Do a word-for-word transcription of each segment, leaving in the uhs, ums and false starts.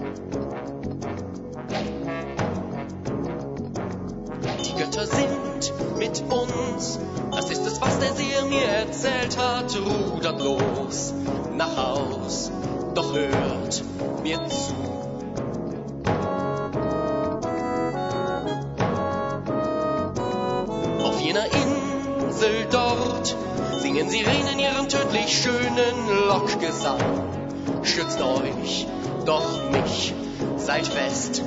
Die Götter sind mit uns, das ist es, was der Seher mir erzählt hat. Rudert los nach Haus, doch hört mir zu. Auf jener Insel dort singen Sirenen ihren tödlich schönen Lockgesang. Schützt euch, doch mich, seid fest.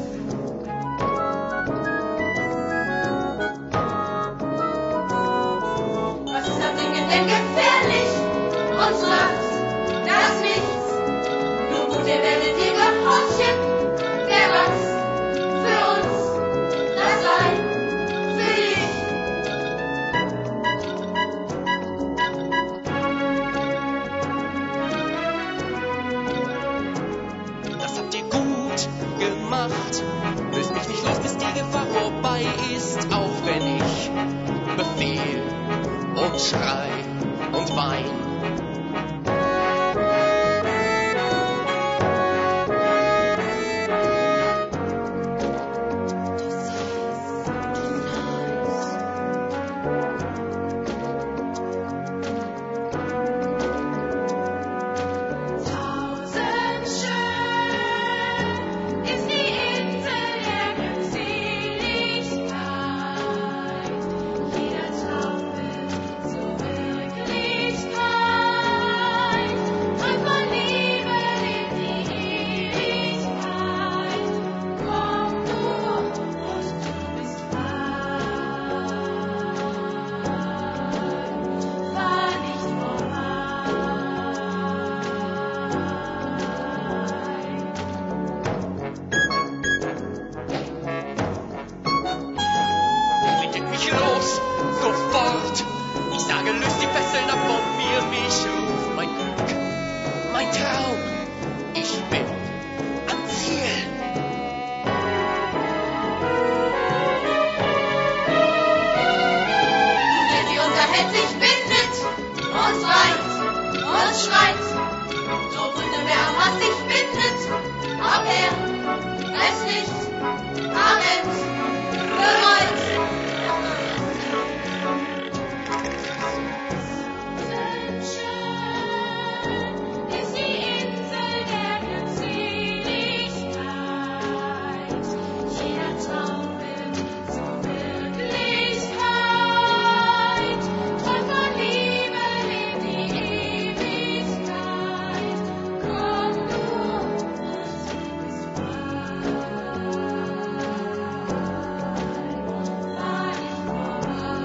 Was ist am Ding denn gefährlich? Uns macht das nichts. Nur gut, ihr werdet ihr gehorchen. Wer was für uns, das sei für dich. Das habt ihr gut gemacht. Löst mich nicht los, bis die Gefahr vorbei ist. Auch wenn ich befehl und schrei und wein. Tausend schön ist die Insel der Glückseligkeit. Jeder Traum wird zur Wirklichkeit. Und von Liebe lebt die Ewigkeit. Komm nur und du bist frei. Fahr nicht vorbei. Bittet mich los, sofort. Ich sage, löst die Fesseln ab von mir. Mich ruft mein Glück, mein Traum. Ich bin am Ziel. Der sie unterhält, sich bindet, uns weint, uns schreit. So wunde, wer am Hass sich bindet, ob er es nicht amen bereut. Schön ist die Insel der Glückseligkeit. Jeder Traum wird zur Wirklichkeit. Und von Liebe lebt die Ewigkeit. Komm nur und du bist frei. Fahr nicht vorbei.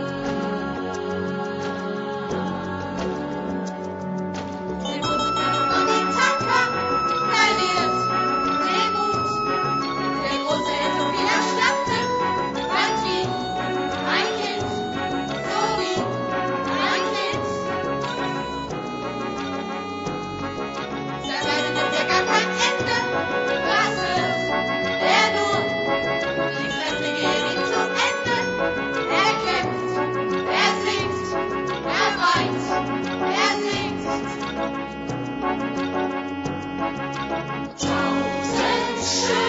Der Musikant und die Tanker, verliert den Mut. Der große Held um wieder schlappte, fand wie ein Kind, so wie ein Kind. Zerreißen nimmt er gar kein Ende, was wird er nur? Die Kräfte gehen ihm zu Ende. Er kämpft, er singt, er weint, er singt. Tausend schön